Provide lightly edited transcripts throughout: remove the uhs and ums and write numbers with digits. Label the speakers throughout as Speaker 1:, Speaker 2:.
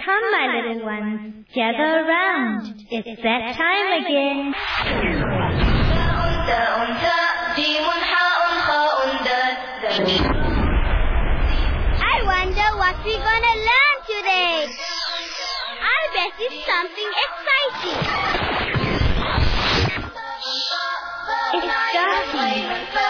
Speaker 1: Come, my little ones, gather around. It's that time again.
Speaker 2: I wonder what we're gonna learn today. I bet it's something exciting.
Speaker 1: It's starting.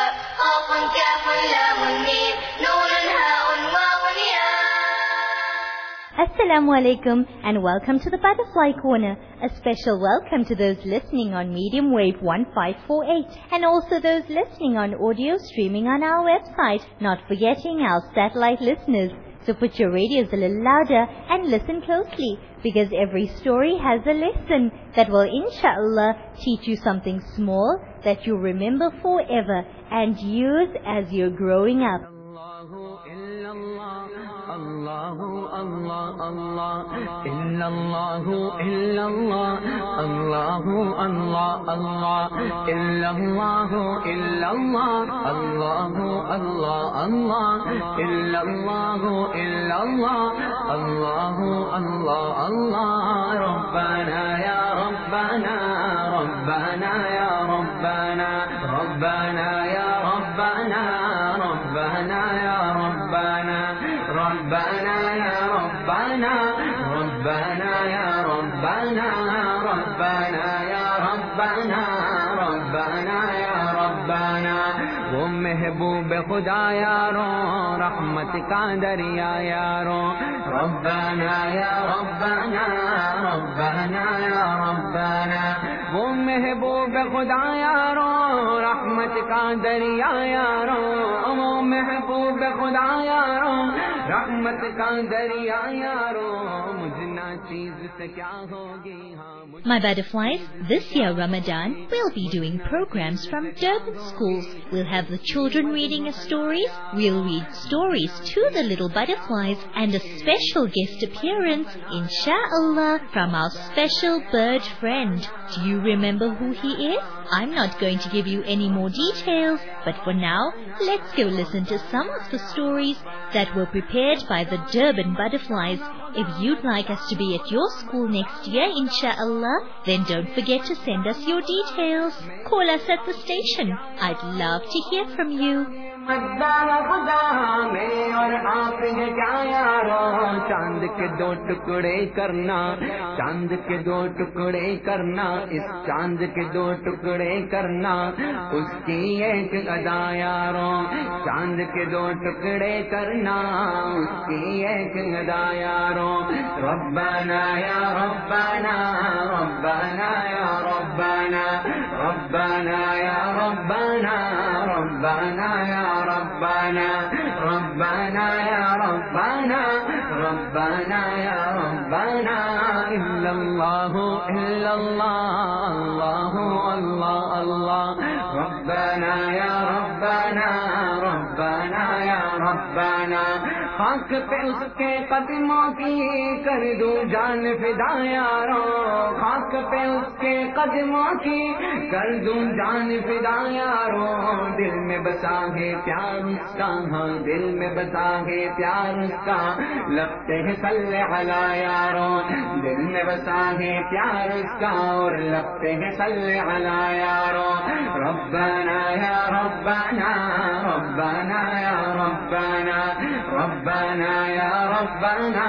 Speaker 1: Assalamu alaikum and welcome to the Butterfly Corner. A special welcome to those listening on medium wave 1548 and also those listening on audio streaming on our website, not forgetting our satellite listeners. So put your radios a little louder and listen closely, because every story has a lesson that will inshallah teach you something small that you'll remember forever and use as you're growing up.
Speaker 3: الله الله الله إلا الله إلا الله الله الله الله إلا الله إلا الله الله الله الله إلا الله إلا الله الله الله الله ربنا يا ربنا ربنا يا ربنا ربنا يا ربنا ربنا يا ربنا ربنا يا ربنا ربنا يا ربنا ربنا يا ربنا ربنا يا ربنا وہ محبوب خدا یارو رحمت کا دریا یارو ربنا یا ربنا ربنا یا ربنا وہ محبوب خدا یارو رحمت کا دریا یارو وہ محبوب خدا یارو رحمت کا دریا یارو مجھنا چیز سے کیا ہوگی.
Speaker 1: My butterflies, this year Ramadan, we'll be doing programs from Durban schools. We'll have the children reading us stories, we'll read stories to the little butterflies, and a special guest appearance, insha'Allah, from our special bird friend. Do you remember who he is? I'm not going to give you any more details, but for now, let's go listen to some of the stories that were prepared by the Durban butterflies. If you'd like us to be at your school next year, insha'Allah, then don't forget to send us your details. Call us at the station. I'd love to hear from you.
Speaker 3: چاند کے دو ٹکڑے کرنا چاند کے دو ٹکڑے کرنا اس چاند کے دو ٹکڑے کرنا اس کی ایک ادا یارو چاند کے دو ٹکڑے کرنا اس کی ایک ادا یارو ربنا یا ربنا ربنا یا ربنا ربنا یا ربنا ربنا یا ربنا ربنا یا ربنا ربنا یا ربنا الا اللہ الا اللہ اللہ اللہ ربنا یا ربنا ربنا یا ربنا خاک پہ اس کے قدموں کی کر دوں جان فدا یارو خاک پہ اس کے قدموں کی کر دوں جان فدا یارو دل میں بسا ہے پیار اس کا ہاں دل میں بسا ہے پیار اس کا لگتے ہیں صلی علی یارو دل میں بسا ہے پیار اس کا اور لگتے ہیں صلی علی یارو ربنا یا ربنا ربنا یا ربنا ربنا یا ربنا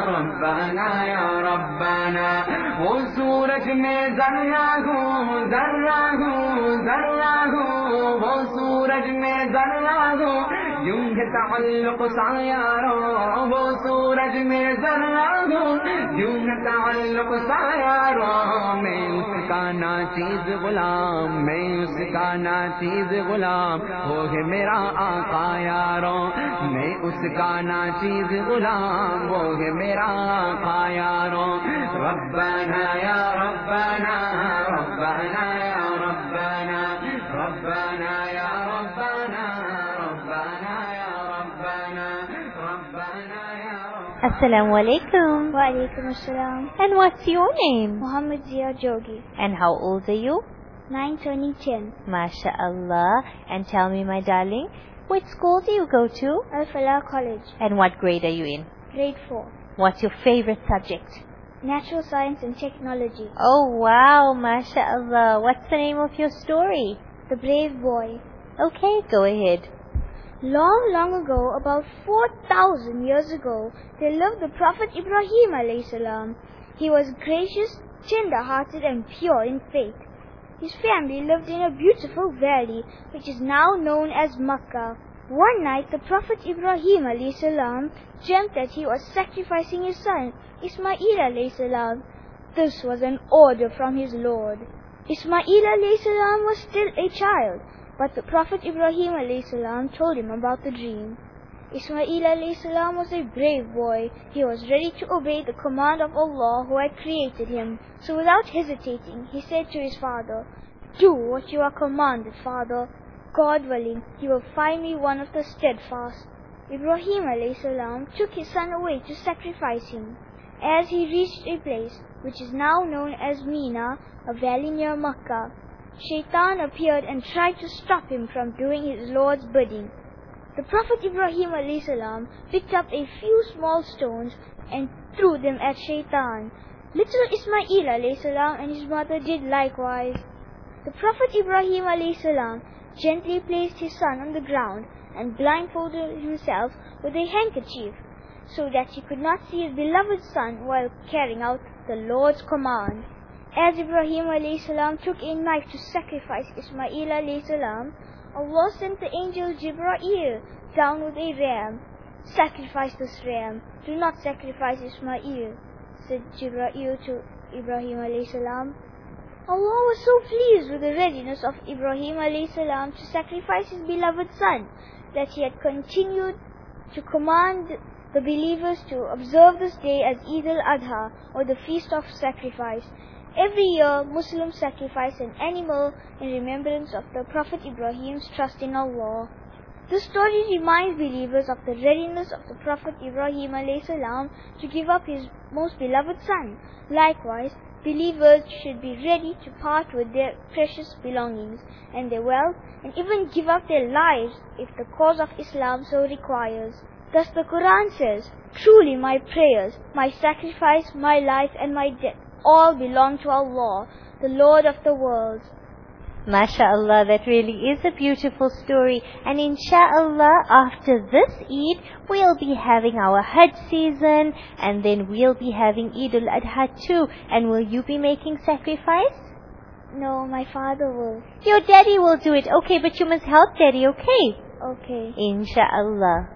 Speaker 3: ربنا یا ربنا وہ سورج میں ذرہ ہوں ذرہ ہوں ذرہ ہوں وہ سورج میں ذرہ ہوں یوں ہے تعلق سا یارو وہ سورج میں ذرہ ہوں یوں ہے تعلق سا یارو میں اس کا ناچیز غلام میں اس کا ناچیز غلام وہ ہے میرا آقا یارو میں اس کا ناچیز غلام وہ ہے میرا آقا یارو ربنا یا ربنا ربنا یا ربنا ربنا یا ربنا ربنا یا ربنا ربنا یا
Speaker 1: Assalamu alaikum.
Speaker 2: Wa alaikum assalam.
Speaker 1: And what's your name?
Speaker 2: Muhammad Zia Jogi.
Speaker 1: And how old are you?
Speaker 2: 9 turning 10.
Speaker 1: MashaAllah. And tell me, my darling, which school do you go to?
Speaker 2: Al Falah College.
Speaker 1: And what grade are you in?
Speaker 2: Grade 4.
Speaker 1: What's your favorite subject?
Speaker 2: Natural science and technology.
Speaker 1: Oh wow, mashallah. What's the name of your story?
Speaker 2: The Brave Boy.
Speaker 1: Okay, go ahead.
Speaker 2: Long, long ago, about 4,000 years ago, there lived the Prophet Ibrahim alayhi salam. He was gracious, tender-hearted and pure in faith. His family lived in a beautiful valley, which is now known as Makkah. One night, the Prophet Ibrahim alayhi salam dreamt that he was sacrificing his son, Ismail alayhi salam. This was an order from his Lord. Ismail alayhi salam was still a child, but the Prophet Ibrahim alayhi salam told him about the dream. Ismail alayhi salam was a brave boy. He was ready to obey the command of Allah who had created him. So without hesitating, he said to his father, "Do what you are commanded, father. God willing, you will find me one of the steadfast." Ibrahim alayhi salam took his son away to sacrifice him. As he reached a place which is now known as Mina, a valley near Makkah, Shaitan appeared and tried to stop him from doing his Lord's bidding. The Prophet Ibrahim alayhi salam picked up a few small stones and threw them at Shaitan. Little Ismail alayhi salam and his mother did likewise. The Prophet Ibrahim alayhi salam gently placed his son on the ground and blindfolded himself with a handkerchief so that he could not see his beloved son while carrying out the Lord's command. As Ibrahim alayhi salam took a knife to sacrifice Ismail alayhi salam, Allah sent the angel Jibreel down with a ram. "Sacrifice this ram. Do not sacrifice Ismail," said Jibreel to Ibrahim alayhi salam. Allah was so pleased with the readiness of Ibrahim alayhi salam to sacrifice his beloved son that he had continued to command the believers to observe this day as Eid al-Adha, or the Feast of Sacrifice. Every year, Muslims sacrifice an animal in remembrance of the Prophet Ibrahim's trust in Allah. This story reminds believers of the readiness of the Prophet Ibrahim alayhi salam to give up his most beloved son. Likewise, believers should be ready to part with their precious belongings and their wealth, and even give up their lives if the cause of Islam so requires. Thus the Quran says, "Truly my prayers, my sacrifice, my life and my death all belong to Allah, the Lord of the worlds."
Speaker 1: MashaAllah, that really is a beautiful story. And inshaAllah, after this Eid, we'll be having our Hajj season, and then we'll be having Eid al-Adha too. And will you be making sacrifice?
Speaker 2: No, my father will.
Speaker 1: Your daddy will do it. Okay, but you must help daddy, okay?
Speaker 2: Okay.
Speaker 1: Insha'Allah.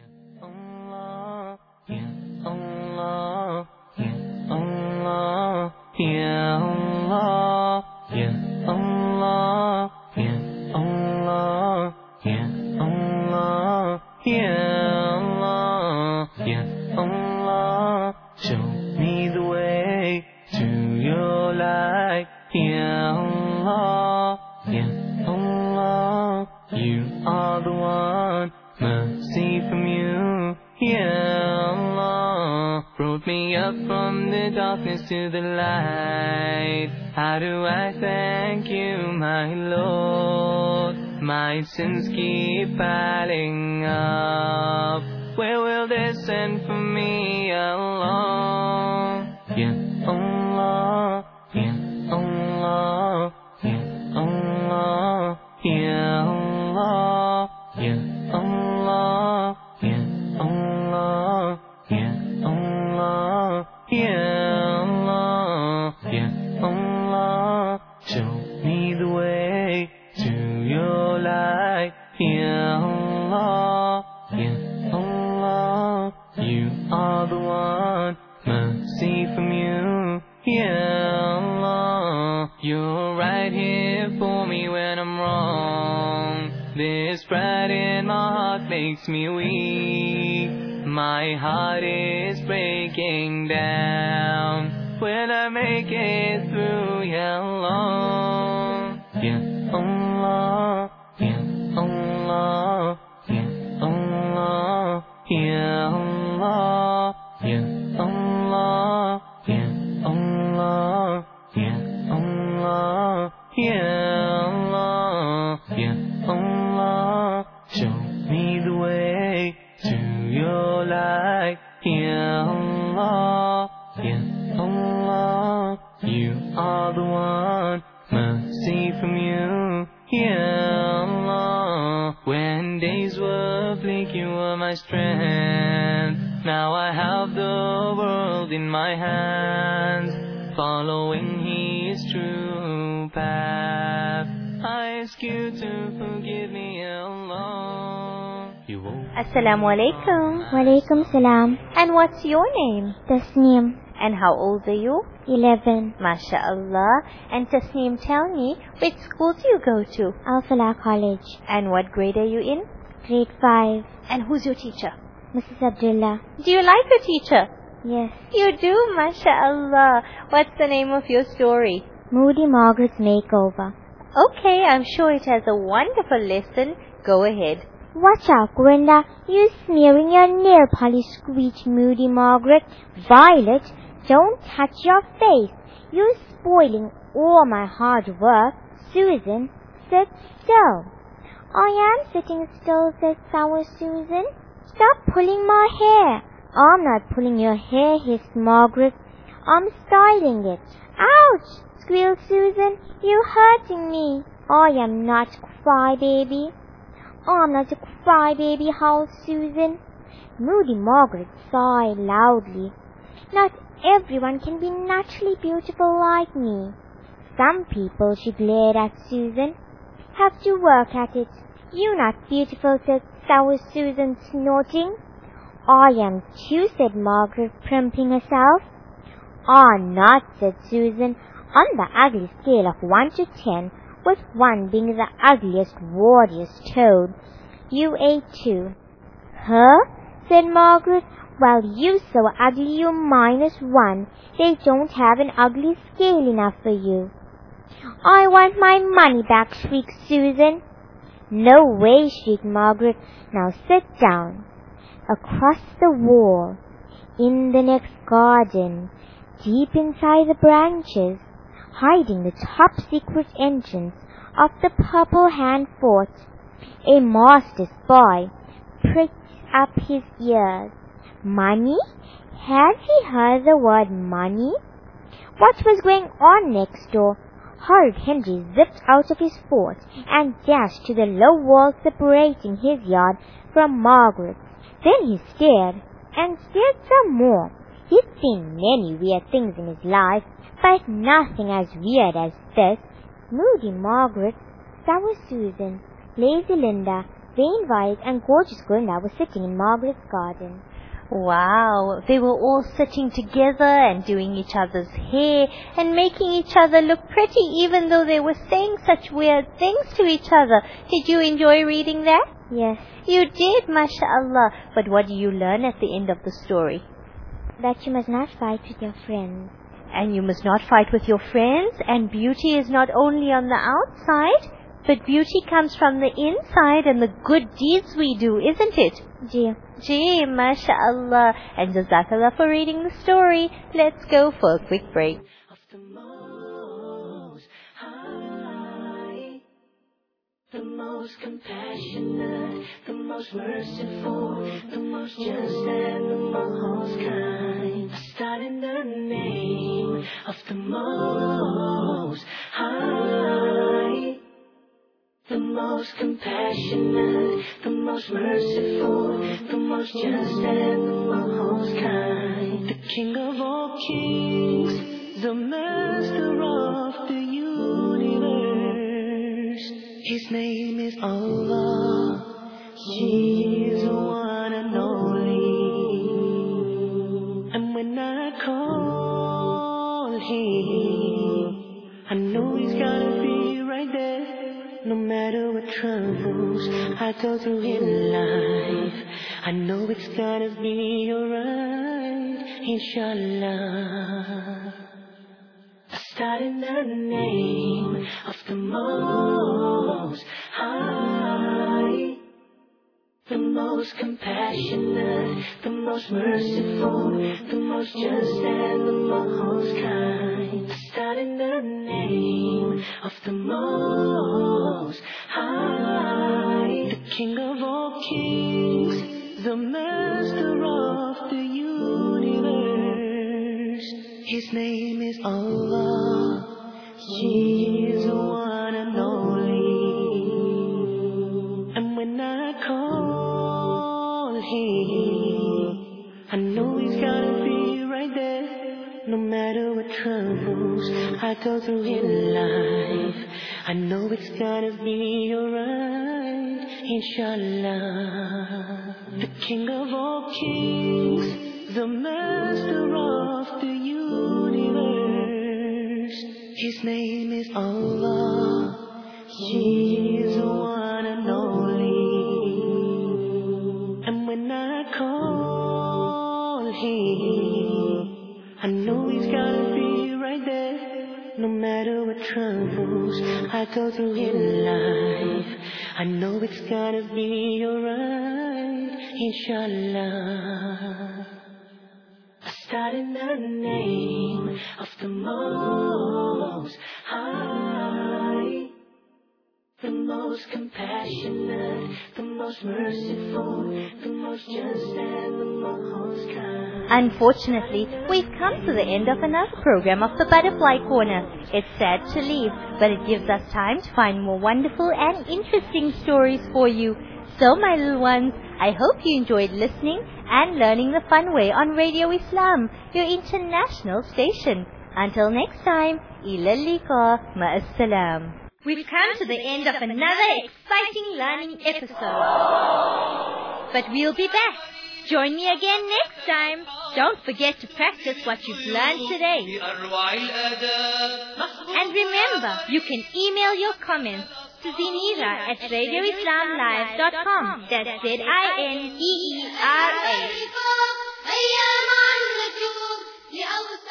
Speaker 3: Ya Allah, Ya Allah, Ya Allah, Ya Allah, Ya Allah, Ya Allah, show me the way to your light. Ya Allah, Ya Allah, you are the one, mercy from you. Ya Allah, brought me up from the darkness to the light. How do I thank you, my Lord? My sins keep piling up. Where will this end for me, Allah? Ya Allah, Ya Allah, Ya Allah, Ya Allah, Ya Allah, Ya Allah, Ya Allah, Ya Allah, Ya Allah, show me the way to your light. Ya Allah, Ya Allah, you are the one, mercy from you. Ya Allah, you're right here for me when I'm wrong. This pride in my heart makes me weak. My heart is breaking down. Will I make it through, Ya Allah? Ya Allah, Ya Allah, Ya Allah, Ya Allah, Ya Allah, Ya Allah, Ya Allah, Ya Allah, Ya Allah, show me the way to your light. Ya Allah. Ya Allah, you are the one, mercy from you, Ya Allah. When days were bleak, you were my strength. Now I have the world in my hands, following His true path. I ask you to forgive me, Ya Allah.
Speaker 4: Assalamu alaikum.
Speaker 2: Walaikum salam.
Speaker 4: And what's your name?
Speaker 2: Tasneem.
Speaker 4: And how old are you?
Speaker 2: 11.
Speaker 4: MashaAllah. And Tasneem, tell me, which school do you go to?
Speaker 2: Al Falah College.
Speaker 4: And what grade are you in?
Speaker 2: Grade 5.
Speaker 4: And who's your teacher?
Speaker 2: Mrs. Abdullah.
Speaker 4: Do you like your teacher?
Speaker 2: Yes.
Speaker 4: You do, MashaAllah. What's the name of your story?
Speaker 2: Moody Margaret's Makeover.
Speaker 4: Okay, I'm sure it has a wonderful lesson. Go ahead.
Speaker 2: Watch out, Gwenda. You smearing your nail polish, screeched Moody Margaret. Violet, don't touch your face. You're spoiling all my hard work. Susan, sit still. I am sitting still, said Sour Susan. Stop pulling my hair. I'm not pulling your hair, hissed Margaret. I'm styling it. Ouch, squealed Susan. You're hurting me. I am not crybaby. I'm not a crybaby, howled Susan. Moody Margaret sighed loudly. Not everyone can be naturally beautiful like me. Some people, she glared at Susan, have to work at it. You're not beautiful, said Sour Susan, snorting. I am too, said Margaret, primping herself. I'm not, said Susan, on the ugly scale of 1 to 10, with 1 being the ugliest, wartiest toad. You ate 2. Huh? Said Margaret. Well, you so ugly you're -1. They don't have an ugly scale enough for you. I want my money back, shrieked Susan. No way, shrieked Margaret. Now sit down. Across the wall, in the next garden, deep inside the branches, hiding the top-secret entrance of the Purple Hand Fort, a master spy pricked up his ears. Money? Had he heard the word money? What was going on next door? Horrid Henry zipped out of his fort and dashed to the low wall separating his yard from Margaret's. Then he stared, and stared some more. He'd seen many weird things in his life, but nothing as weird as this. Moody Margaret, Sour Susan, Lazy Linda, Vain Violet, and Gorgeous Gwenda were sitting in Margaret's garden.
Speaker 4: Wow, they were all sitting together and doing each other's hair and making each other look pretty even though they were saying such weird things to each other. Did you enjoy reading that?
Speaker 2: Yes.
Speaker 4: You did, mashallah. But what do you learn at the end of the story?
Speaker 2: That you must not fight with your friends.
Speaker 4: And you must not fight with your friends, and beauty is not only on the outside, but beauty comes from the inside and the good deeds we do, isn't it? Gee, mashallah. And jazakallah for reading the story. Let's go for a quick break.
Speaker 3: The most compassionate, the most merciful, the most just and the most kind. I start in the name of the Most High. The most compassionate, the most merciful, the most just and the most kind. The King of all kings, the Master of the universe. His name is Allah. He is the one and only. And when I call Him, I know He's gotta be right there. No matter what troubles I go through in life, I know it's gonna be alright, inshallah. I start in the name of the Most High, the most compassionate, the most merciful, the most just and the most kind. I start in the name of the Most High, the King of all kings, the Master of the universe. His name is Allah. He is the one and only. And when I call Him, I know He's gotta be right there. No matter what troubles I go through in life, I know it's gonna be alright, inshallah. The King of all kings, the Master of the universe, His name is Allah. He is the one and only. And when I call Him, I know He's gotta be right there. No matter what troubles I go through in life, I know it's gonna be alright, inshallah. I start in the name of the Most High, the most compassionate, the most merciful, the most just and the most kind.
Speaker 4: Unfortunately, we've come to the end of another program of the Butterfly Corner. It's sad to leave, but it gives us time to find more wonderful and interesting stories for you. So, my little ones, I hope you enjoyed listening and learning the fun way on Radio Islam, your international station. Until next time, ila liqa, ma'assalam.
Speaker 1: We've come to the end of another exciting learning episode. But we'll be back. Join me again next time. Don't forget to practice what you've learned today. And remember, you can email your comments to Zinera at radioislamlive.com. That's ZINEERA.